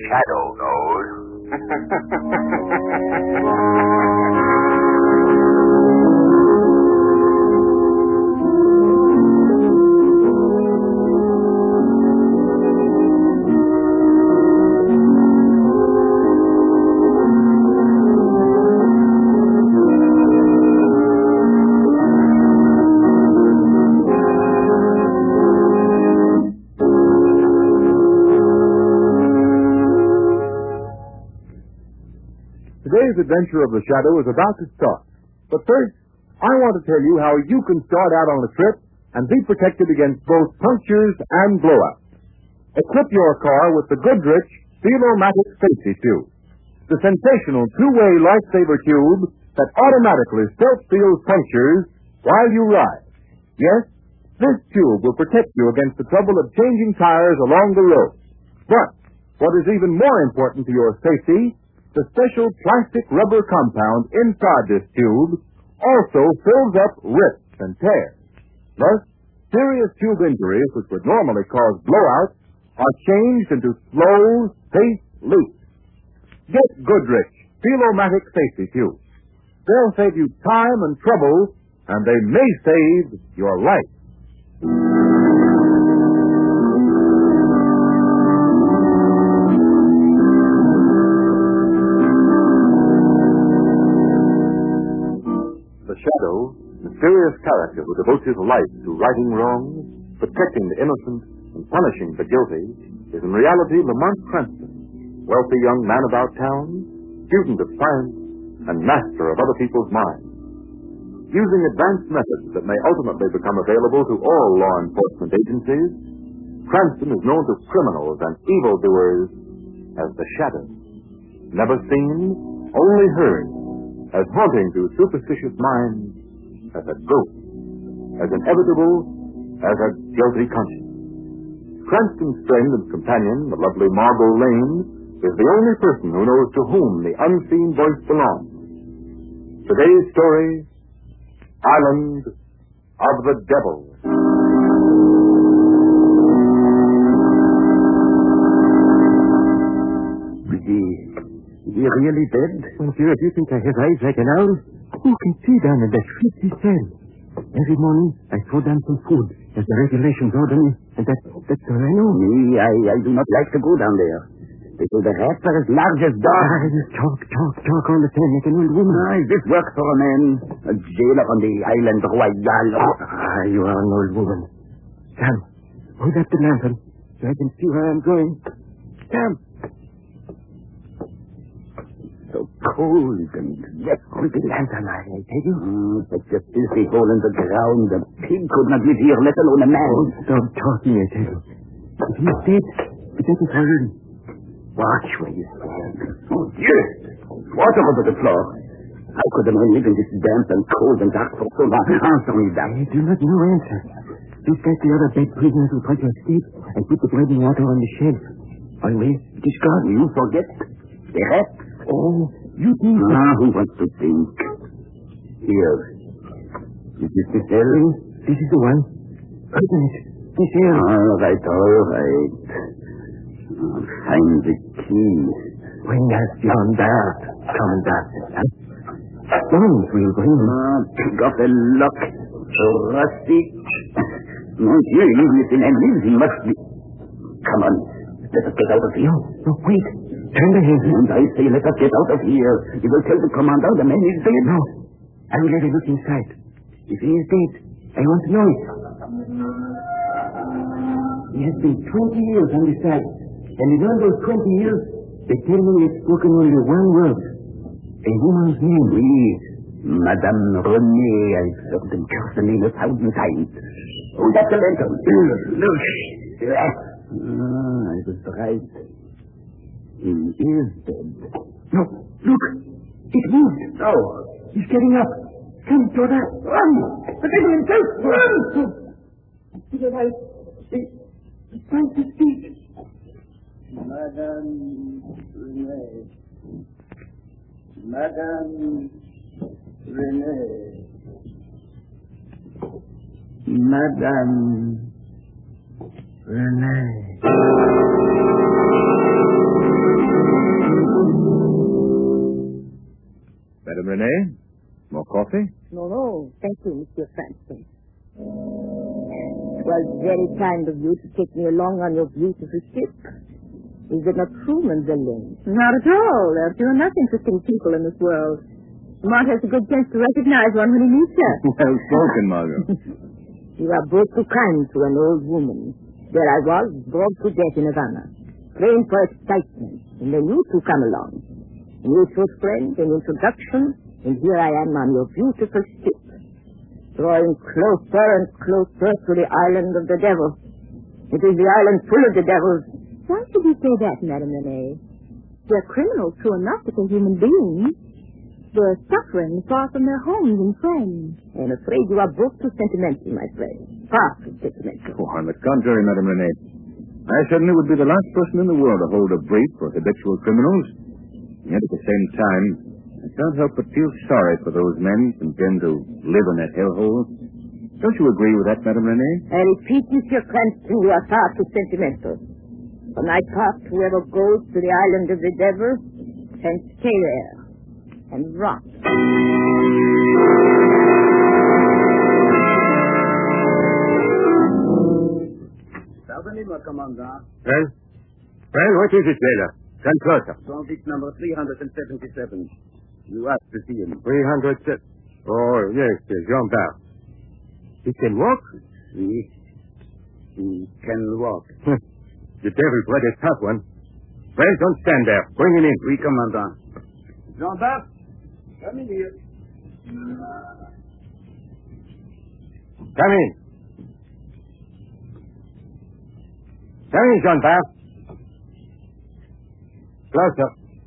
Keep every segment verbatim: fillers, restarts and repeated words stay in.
shadow knows. Today's adventure of the Shadow is about to start. But first, I want to tell you how you can start out on a trip and be protected against both punctures and blowouts. Equip your car with the Goodrich Feel-O-Matic Safety Tube, the sensational two-way lifesaver tube that automatically self-seals punctures while you ride. Yes, this tube will protect you against the trouble of changing tires along the road. But what is even more important to your safety, the special plastic rubber compound inside this tube also fills up rips and tears. Thus, serious tube injuries which would normally cause blowouts are changed into slow, safe leaks. Get Goodrich Feel-O-Matic Safety Tubes. They'll save you time and trouble, and they may save your life. The Shadow, mysterious character who devotes his life to righting wrongs, protecting the innocent, and punishing the guilty, is in reality Lamont Cranston, wealthy young man about town, student of science, and master of other people's minds. Using advanced methods that may ultimately become available to all law enforcement agencies, Cranston is known to criminals and evildoers as the Shadow. Never seen, only heard, as haunting to superstitious minds as a ghost, as inevitable as a guilty conscience. Cranston's friend and companion, the lovely Margot Lane, is the only person who knows to whom the unseen voice belongs. Today's story, Island of the Devil. Is he, is he really dead? Monsieur, if you think I have eyes like an owl, you can see down in that filthy cell. Every morning I throw down some food, as the regulations order me, and that, that's all I know. Me, I, I do not like to go down there. Because the rats are as large as dogs. Ah, you talk, talk, talk all the time like an old woman. Ah, is this work for a man? A jailer on the island Royal. Ah, you are an old woman. Sam, hold up the lantern so I can see where I'm going. Sam. So cold and wet. Hold the lantern, I, I tell you. Mm, such a filthy hole in the ground. A pig could not live here, let alone a man. Oh, stop talking, I tell you. If he's dead, we take it already. Watch where you stand. Oh, Dieu! Water over the floor. How could a man live in this damp and cold and dark for so long? Answer me that. I do not know answer. Just like the other dead prisoners who tried to escape, I put the bread and water on the shelf. Always, it is gone. You forget. The rats. Oh, you think... Ah, who wants to think? Here. Is this the cell? This is the one. Open it. This here. All right, all right. I'll find the key. When hast done that, Commandant? Stones will bring him. Ah, pig of the luck. So rusty. Monsieur, even if the man lives, he must be... Come on. Let us get out of here. No, no, wait. Turn the head. And I say, let us get out of here. You will tell the commandant the man is dead. No. I will let him look inside. If he is dead, I want to know it. He has been twenty years on this side. And in all those twenty years, they tell me he has spoken only one word. A woman's name. Oui. Madame Renée. I've heard them curse the name a thousand times. Hold up the lantern. Look. Ah, I was right. He is dead. No, look. It moved. Oh. He's getting up. Come, Jordan. Run. The devil himself. Run. To the right. He, he's trying to speak. Madame Renée. Madame Renée. Madame Renée. Renee, more coffee? No, no. Thank you, Mister Cranston. It was very kind of you to take me along on your beautiful ship. Is it not true, Mademoiselle? Not at all. There are few and not interesting people in this world. Lamont has a good sense to recognize one when he meets her. Well spoken, Margot. You are both too kind to an old woman. There I was, bored to death in Havana, praying for excitement, and then you two come along. A mutual friend, an introduction, and here I am on your beautiful ship, drawing closer and closer to the island of the devil. It is the island full of the devils. Why should you say that, Madame Renee? They're criminals, true enough, but they're human beings. They're suffering far from their homes and friends. I'm afraid you are both too sentimental, my friend. Far too sentimental. Oh, on the contrary, Madame Renee. I certainly would be the last person in the world to hold a brief for habitual criminals. Yet at the same time, I can't help but feel sorry for those men condemned to live in that hellhole. Don't you agree with that, Madame Renee? I repeat, Monsieur Cranston, you are far too sentimental. For my part, whoever goes to the island of the devil can stay there and rot. Pardonnez-moi, Commandant. Well? Well, what is it, Taylor? Come closer. Convict number three hundred seventy-seven. You asked to see him. three hundred... Oh, yes, yes, Jean-Bart. He can walk? He, he can walk. The devil's what a tough one. Well, don't stand there. Bring him in. Oui, Commandant. Jean-Bart, come in here. Come in. Come in, Jean-Bart. Closer.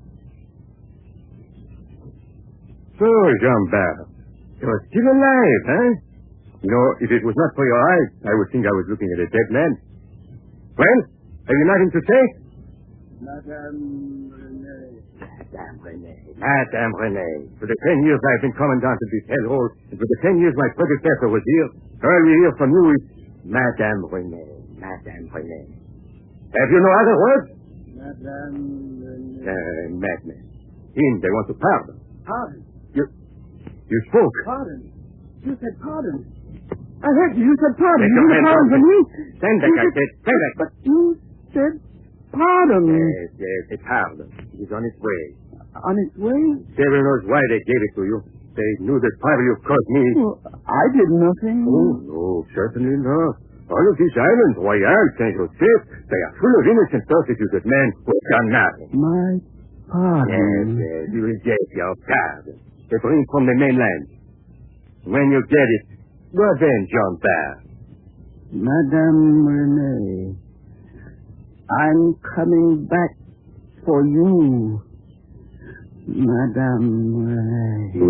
So, Jean-Bart, you're still alive, huh? You know, if it was not for your eyes, I would think I was looking at a dead man. Well, have you nothing to say? Madame Renee. Madame Renee. Madame Renee. For the ten years I've been commandant of this hellhole, and for the ten years my predecessor was here, all we hear from you is Madame Renee. Madame Renee. Have you no other words? Madame Renee. Uh, madman. Him, they want to pardon. Pardon? You, you spoke. Pardon? You said pardon. I heard you. You said pardon. Take You your said hands pardon off for me. me. Stand back, I said. Stand back. But you said pardon. Yes, yes, it's pardon. He's on his way. On its way? Devil knows why they gave it to you. They knew that probably you caused me. Well, I did nothing. Oh, no, certainly not. All of these islands, Royale, Saint Joseph, they are full of innocent, persecuted men who have done nothing. My pardon. Yes, yes, you will get your pardon. They bring from the mainland. When you get it, go then, Jean-Bart. Madame Renee, I'm coming back for you. Madame Renee.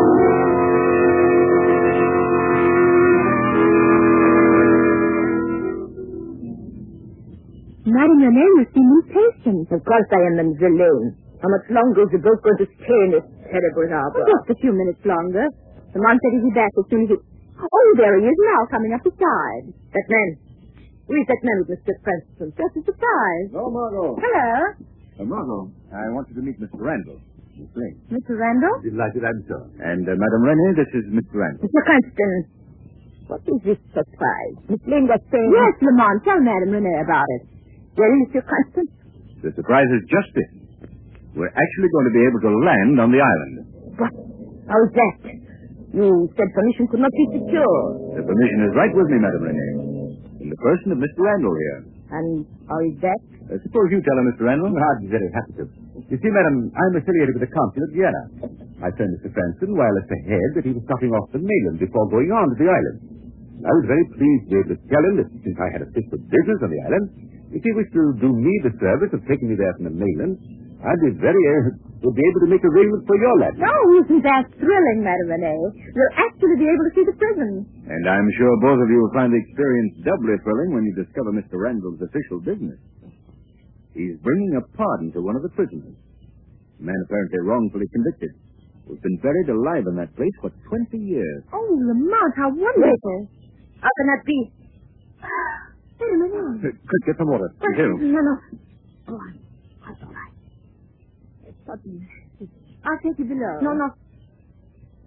Madame Renee, you seem impatient. Of course I am, Mademoiselle. How much longer is the boat going to stay in this terrible harbor? Just a few minutes longer. The man said he'd be back as soon as he... Oh, there he is now, coming up the side. That man. Who is that man with Mister Cranston? Just a surprise. Oh, Margot. Hello. Uh, Margot, I want you to meet Mister Randall. Miss Lane. Mister Randall? Delighted I'm so. And uh, Madame Renee, this is Mister Randall. Mister Cranston. What is this surprise? Miss Lane was saying... Yes, Lamont, tell Madame Renee about it. Well, Mister Cranston? The surprise is just this. We're actually going to be able to land on the island. What? How is that? You said permission could not be secured. The permission is right with me, Madame Renee. In the person of Mister Randall here. And how is that? Uh, suppose you tell her, Mister Randall. I'd be very happy to. You see, madam, I'm affiliated with the consul at Vienna. I phoned Mister Cranston wireless ahead that he was stopping off the mainland before going on to the island. I was very pleased to be able to tell him that since I had a fixed business on the island, if he wished to do me the service of taking me there from the mainland, I'd be very, uh, would be able to make arrangements for your lad. Oh, isn't that thrilling, Madame Renee? You'll actually be able to see the prison. And I'm sure both of you will find the experience doubly thrilling when you discover Mister Randall's official business. He's bringing a pardon to one of the prisoners. A man apparently wrongfully convicted, who's been buried alive in that place for twenty years. Oh, Lamont, how wonderful. How can that be? Wait a minute. Quick, get some water. What? You. No, no. Go on. That's all right. It's sudden. I'll take you below. No, no.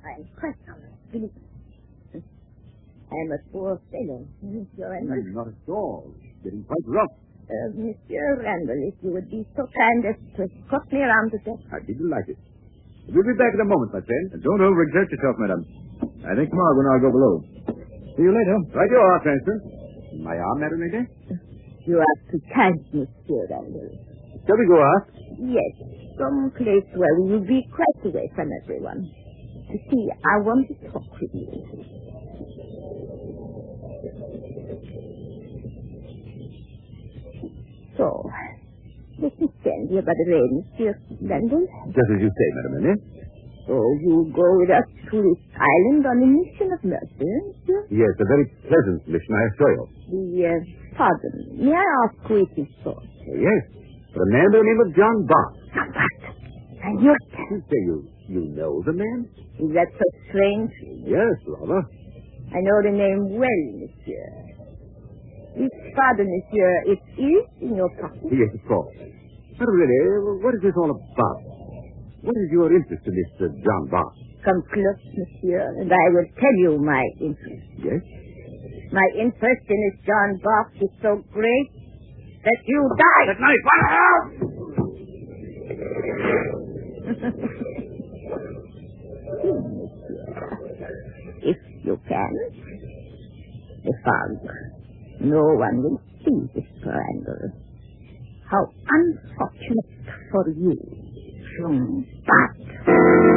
I'm quite honest, believe me. I'm a poor fellow, Monsieur Randall. Mm, not at all. It's getting quite rough. Uh, Monsieur Randall, if you would be so kind as to escort me around the deck. I'd be delighted. We'll be back in a moment, my friend. And don't overexert yourself, madam. I think Margot and I'll go below. See you later. Right you are, Cranston. My arm, Madam Lady? You are too kind, Monsieur Randall. Shall we go aft? Yes, some place where we will be quite away from everyone. You see, I want to talk with you. So, let me stand here by the rail, Monsieur Randall. Just as you say, Madam Lady. So, you go with us to this island on a mission of mercy, monsieur? Yes, a very pleasant mission, I assure you. The, uh, pardon, may I ask who it is for? Yes, for a man by the name of John Bach. John Bach? I knew it. You say you, you know the man? Is that so strange? Yes, rather. I know the name well, monsieur. This pardon, monsieur, it is in your pocket? Yes, of course. But really, what is this all about? What is your interest in this uh, John Bach? Come close, monsieur, and I will tell you my interest. Yes? My interest in this John Bach is so great that you die. That knife, what out! If you can. The fog. No one will see this triangle. How unfortunate for you, John Bach.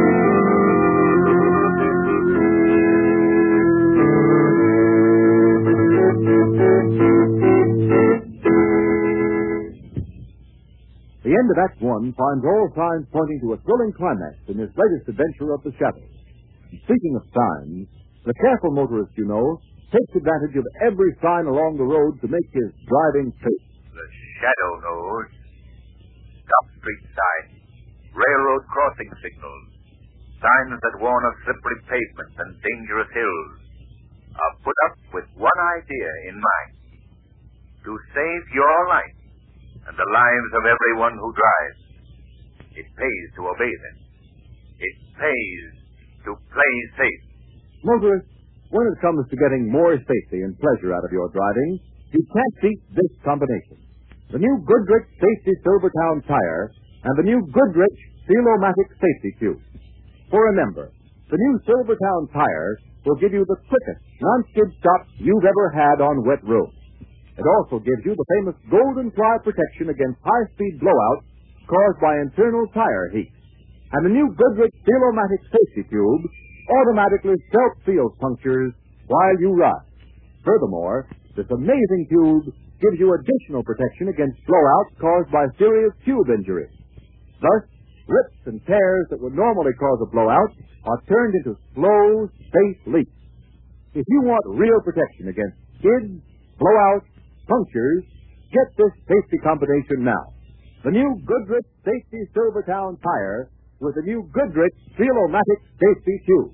The end of Act One finds all signs pointing to a thrilling climax in this latest adventure of the Shadow. And speaking of signs, the careful motorist, you know, takes advantage of every sign along the road to make his driving safe. The Shadow knows. Stop street signs, railroad crossing signals, signs that warn of slippery pavements and dangerous hills are put up with one idea in mind: to save your life and the lives of everyone who drives. It pays to obey them. It pays to play safe. Motorist, when it comes to getting more safety and pleasure out of your driving, you can't beat this combination. The new Goodrich Safety Silvertown Tire and the new Goodrich Seal-O-Matic Safety Tube. For remember, the new Silvertown Tire will give you the quickest non-skid stop you've ever had on wet roads. It also gives you the famous Golden Fly protection against high-speed blowouts caused by internal tire heat. And the new Goodrich Seal-O-Matic Safety Tube automatically self-seals punctures while you ride. Furthermore, this amazing tube gives you additional protection against blowouts caused by serious tube injuries. Thus, rips and tears that would normally cause a blowout are turned into slow, safe leaks. If you want real protection against skids, blowouts, punctures, get this safety combination now. The new Goodrich Safety Silvertown Tire with the new Goodrich Seal-O-Matic Safety Tube.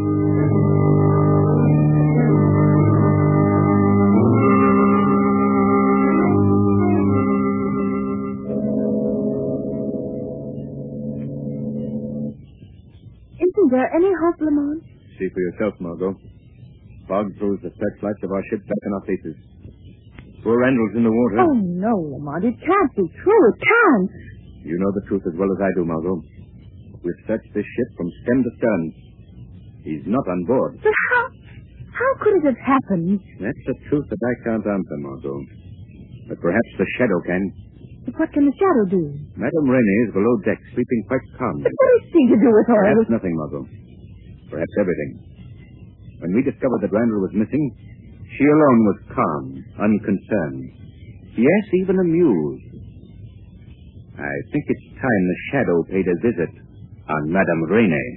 Isn't there any hope, Lamont? See for yourself, Margot. Fog throws the searchlights of our ship back in our faces. Poor Randall's in the water. Oh, no, Lamont. It can't be true. It can't. You know the truth as well as I do, Margot. We've searched this ship from stem to stern. He's not on board. But how... How could it have happened? That's the truth that I can't answer, Margot. But perhaps the Shadow can. But what can the Shadow do? Madame Renee is below deck, sleeping quite calmly. But what has she to do with all Perhaps this? nothing, Margot. Perhaps everything. When we discovered that Randall was missing, she alone was calm, unconcerned. Yes, even amused. I think it's time the Shadow paid a visit on Madame Renee.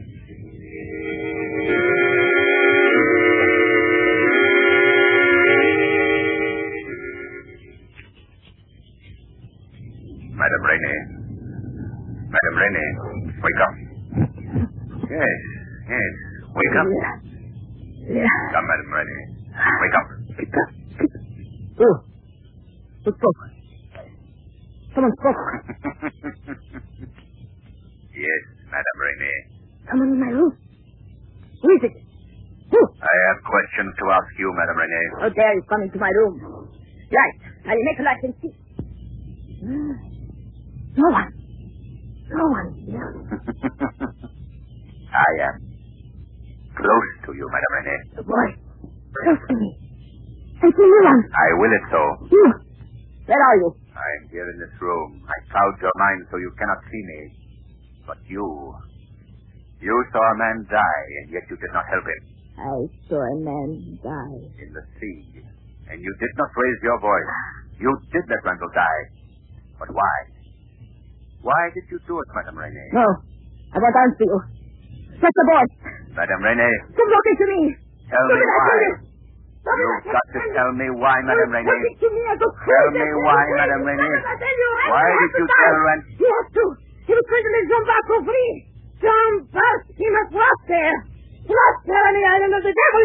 Madame Renee. Madame Renee, wake up. Yes, yes, wake up. Yeah. Come, Madame Renee. Wake up. Wake up. Oh. Who spoke? Someone spoke. Yes, Madame Renee. Someone in my room. you, Madame Rene. How dare you come into my room? Right. I'll make a light and see. No one. No one here. I am close to you, Madame Rene. The boy. Close to me. I see no one. I will it so. You. Where are you? I am here in this room. I cloud your mind so you cannot see me. But you... You saw a man die, and yet you did not help him. I saw a man die. In the sea. And you did not raise your voice. You did let Randall die. But why? Why did you do it, Madame Rene? No. I won't answer you. Shut the boy. Madame Rene. Stop talking to me. Tell me why. You've got to tell me why, Madame Rene. Tell me why, Madame Rene. Why did you tell Randall? He has to. He was going to let Jean Bart go free. Jean Bart, he must walk there. Walk there on the island of the devil.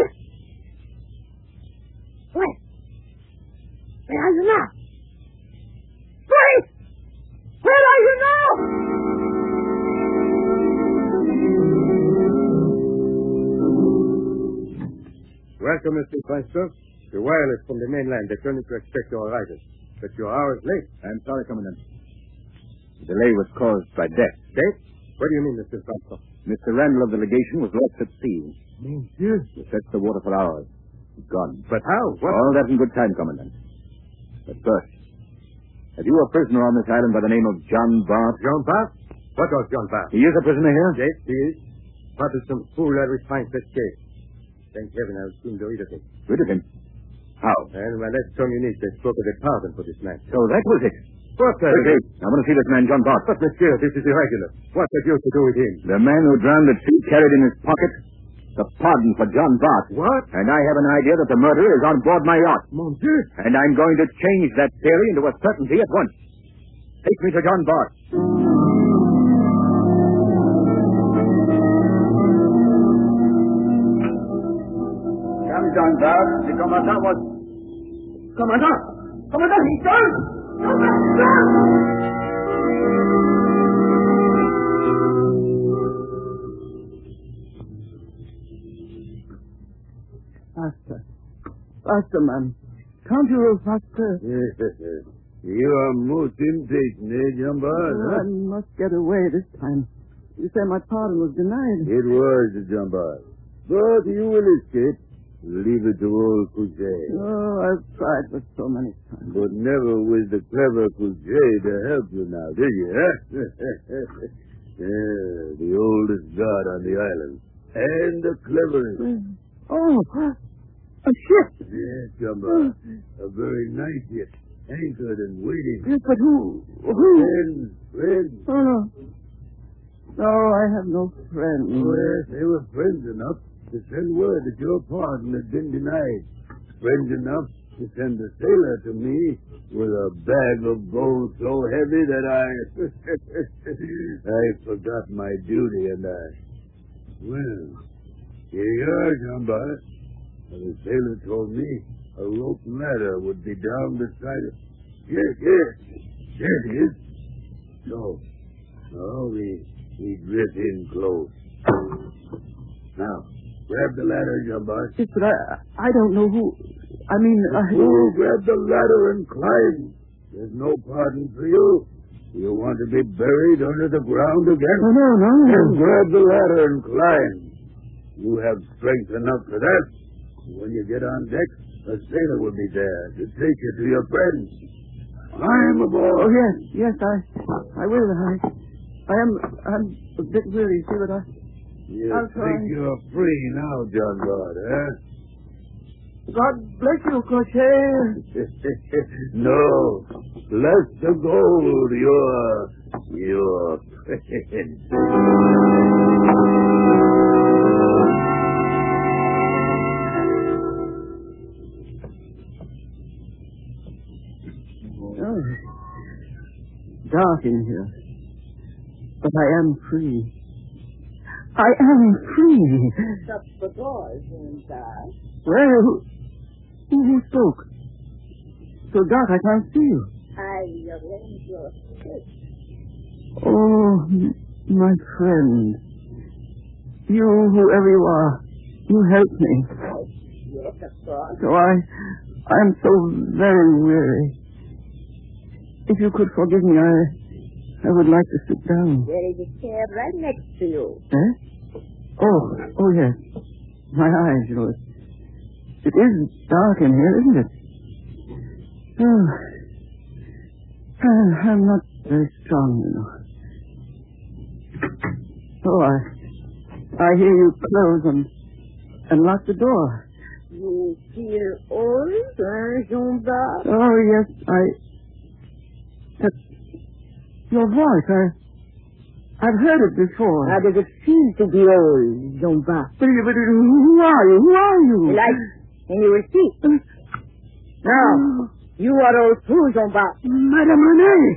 Where? Where are you now? Wait! Where are you now? Welcome, Mister Chrysler. The wireless from the mainland. They told me to expect your arrival. But you're hours late. I'm sorry, Commandant. The delay was caused by death. Death? What do you mean, Mister Chrysler? Mister Randall of the legation was lost at sea. Monsieur. We searched the water for hours. He's gone. But how? What? All that in good time, Commandant. But first, have you a prisoner on this island by the name of John Bart? John Bart? What was John Bart? He is a prisoner here? Yes, he is. But is some fool that we find such case. Thank heaven I'll soon do rid of him. Rid of him? How? And my last communist, they spoke of a pardon for this man. So that was it. What, sir? Okay, I want to see this man, John Bart. But, monsieur, this is irregular. What have you to do with him? The man who drowned at sea carried in his pocket the pardon for John Bart. What? And I have an idea that the murderer is on board my yacht. Mon Dieu. And I'm going to change that theory into a certainty at once. Take me to John Bart. Come, John Bart. The commandant was... Commandant! Commandant, he's gone! Commandant! Faster. Faster, man. Can't you row faster? You are most impatient, eh, John Bart? Oh, I must get away this time. You say my pardon was denied. It was, John Bart. But you will escape. Leave it to old Couchet. Oh, I've tried for so many times. But never with the clever Couchet to help you now, did you, huh? Yeah, the oldest god on the island. And the cleverest. Oh, a ship. Yes, John Bart. A very nice ship. Anchored and waiting. Yes, but who? Who? Friends, friends. Oh, no. No, I have no friends. Oh, yes, they were friends enough to send word that your pardon had been denied. Friends enough to send a sailor to me with a bag of gold so heavy that I... I forgot my duty and I... Well, here you are, John Bart. The sailor told me a rope ladder would be down beside it. Yes, yes. There it is. So, now we, we drift in close. Now, grab the ladder, John Bart. Yes, but I, I don't know who... I mean, I... Oh, grab the ladder and climb. There's no pardon for you. You want to be buried under the ground again? Oh, no, no. Then grab the ladder and climb. You have strength enough for that. When you get on deck, a sailor will be there to take you to your friends. Climb aboard. Oh, yes, yes, I I will. I I am I'm a bit weary, see, but I... You I'll try. think you're free now, John Bart, huh? God bless you, Crochet. No. Bless the gold, your... your friend. Oh, dark in here. But I am free. I am free. Shut the doors inside. Well, who, who, who spoke? So dark I can't see you. I arrange your escape. Oh, m- my friend. You, whoever you are, you helped me. You Yes, of course. So I, I am so very weary. If you could forgive me, I, I would like to sit down. There is a chair right next to you. Eh? Oh, oh yes. My eyes, you know. It is dark in here, isn't it? Oh, I- I'm not very strong, you know. Oh, I, I hear you close and, and lock the door. You feel old, hein, Jean-Baptiste? Oh, yes, I... That's your voice. I, I've heard it before. How does it feel to be old, Jean-Baptiste? But, but who are you? Who are you? Like, and you will see. Now, you are old too, Jean-Baptiste. Madame Renee!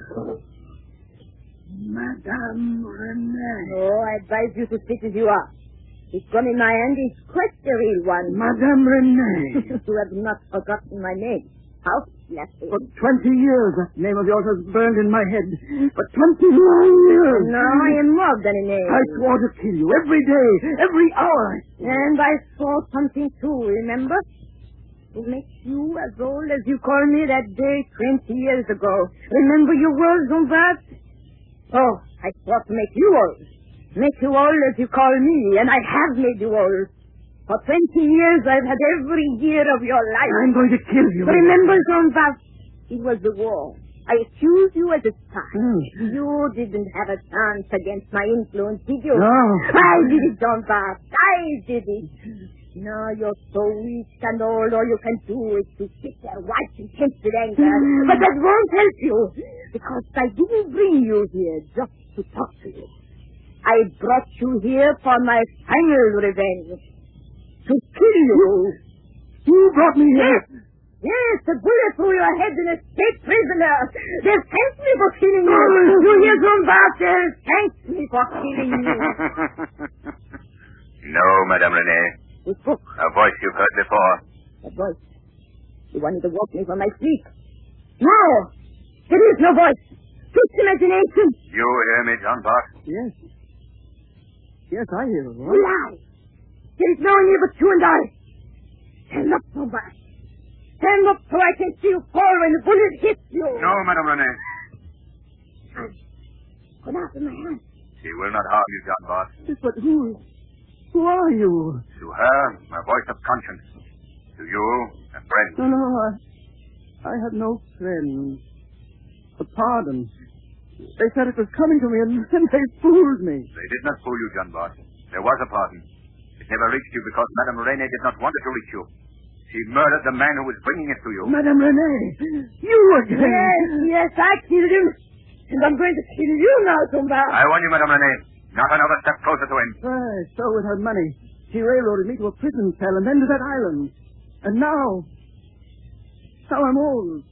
Madame Renee. Oh, I advise you to sit as you are. This gun in my hand is quite a real one. Madame Renee. You have not forgotten my name. How flattering. For twenty years, that name of yours has burned in my head. For twenty-nine years. Now I am more than a name. I swore to kill you every day, every hour. And I swore something too, remember? To make you as old as you called me that day twenty years ago. Remember your words, Jean-Baptiste? Oh, I swore to make you old. Make you old as you call me, and I have made you old. For twenty years, I've had every year of your life. I'm going to kill you. Remember, Jean-Baptiste, it was the war. I accused you as a spy. Mm. You didn't have a chance against my influence, did you? No. I did it, Jean-Baptiste. I did it. Now you're so weak and old, all you can do is to sit there white and tense with anger. Mm. But that won't help you, because I didn't bring you here just to talk to you. I brought you here for my final revenge. To kill you. You brought me here. Yes, yes, a bullet through your head in a state prisoner. They've thanked me for killing you. You hear, Jean-Baptiste? They've thanked me for killing you. No, Madame Renee. This book. A voice you've heard before. That voice. You wanted to woke me from my sleep. No, there is no voice. Just imagination. You hear me, Jean-Baptiste? Yes. Yes, I hear it. You lie. There is no one here but you and I. Stand up, Jean-Baptiste. Stand up so I can see you fall when the bullet hits you. No, Madame Renee. Put out in my hand. She will not harm you, Jean-Baptiste. But who... Who are you? To her, a voice of conscience. To you, a friend. No, no, I... I have no friends. A pardon. They said it was coming to me, and then they fooled me. They did not fool you, Jean-Baptiste. There was a pardon. It never reached you because Madame Renee did not want it to reach you. She murdered the man who was bringing it to you. Madame Renee, you again. Yes, yes, I killed him. And I'm going to kill you now, Jean-Baptiste. I warn you, Madame Renee. Not another step closer to him. Right, so with her money, she railroaded me to a prison cell and then to that island. And now... Now I'm old.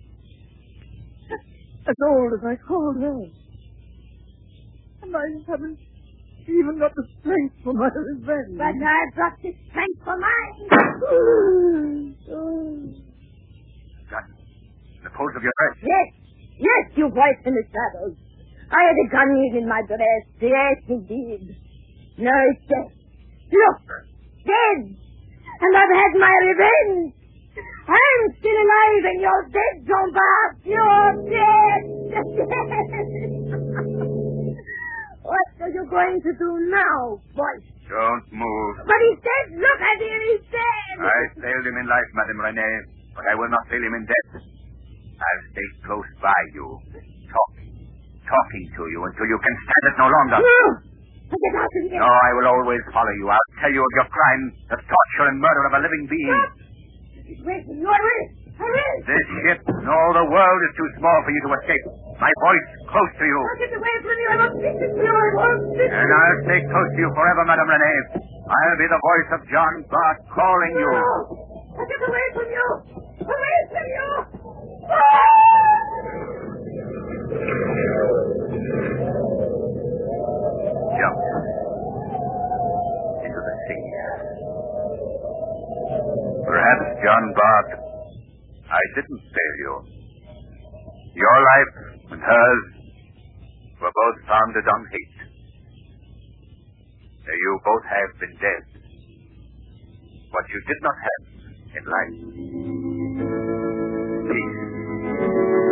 As old as I called her. And I haven't even got the strength for my revenge. But I've got the strength for mine. Gun. In the folds of your dress. Yes, yes, you voice in the shadows. I had a gun in my dress. Yes, indeed. No, it's dead. Look, dead. And I've had my revenge. I'm still alive and you're dead, Jean-Baptiste. You're dead. What are you going to do now, voice? Don't move. But he's dead. Look at him. He's dead. I failed him in life, Madame Renee, but I will not fail him in death. I'll stay close by you, talking, talking to you until you can stand it no longer. No. Get out of here. No, I will always follow you. I'll tell you of your crime, the torture and murder of a living being. Wait, you are ready. I'm ready. This ship, no, the world is too small for you to escape. My voice close to you. I'll get away from you. I won't speak to you. I won't speak to you. And I'll stay close to you forever, Madame Renee. I'll be the voice of John Bart calling you. No. I'll get away from you. Away from you. Jump into the sea. Perhaps, John Bart, I didn't fail you. Your life and hers were both founded on hate. You both have been dead. what you did not have in life. Peace.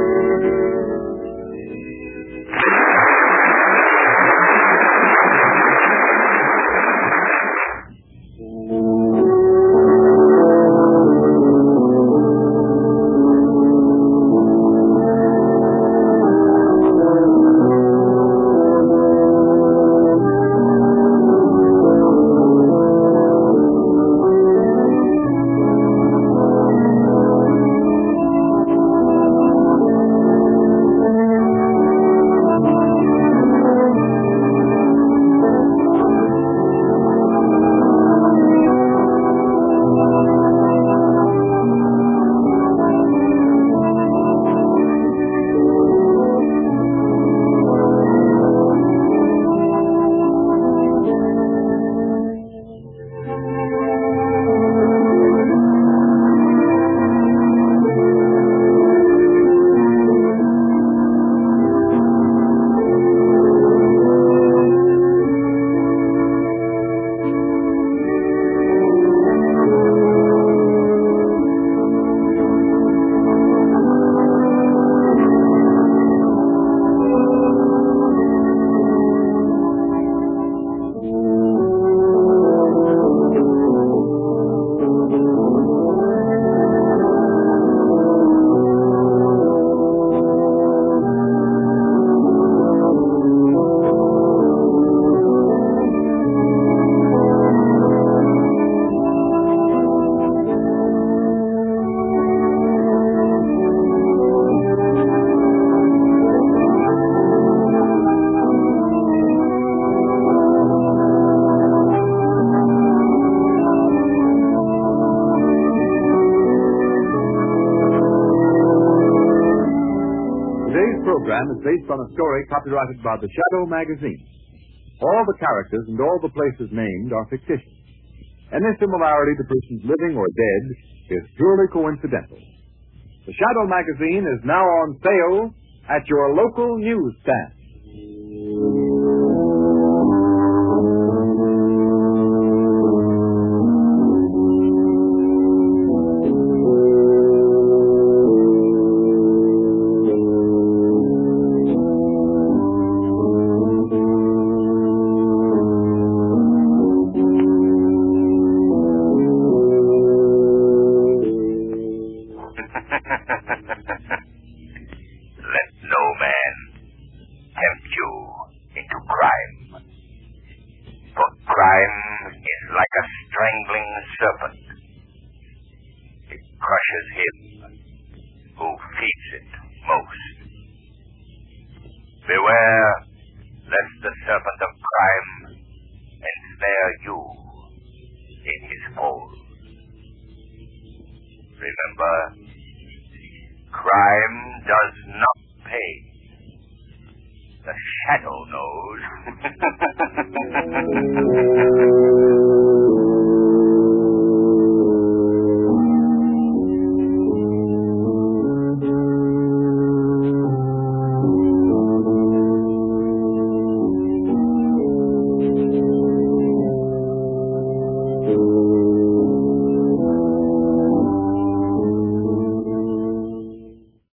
Program is based on a story copyrighted by the Shadow Magazine. All the characters and all the places named are fictitious. Any similarity to persons living or dead is purely coincidental. The Shadow Magazine is now on sale at your local newsstand. Beware lest the serpent of crime ensnare you in his fold. Remember, crime does not pay. The shadow knows.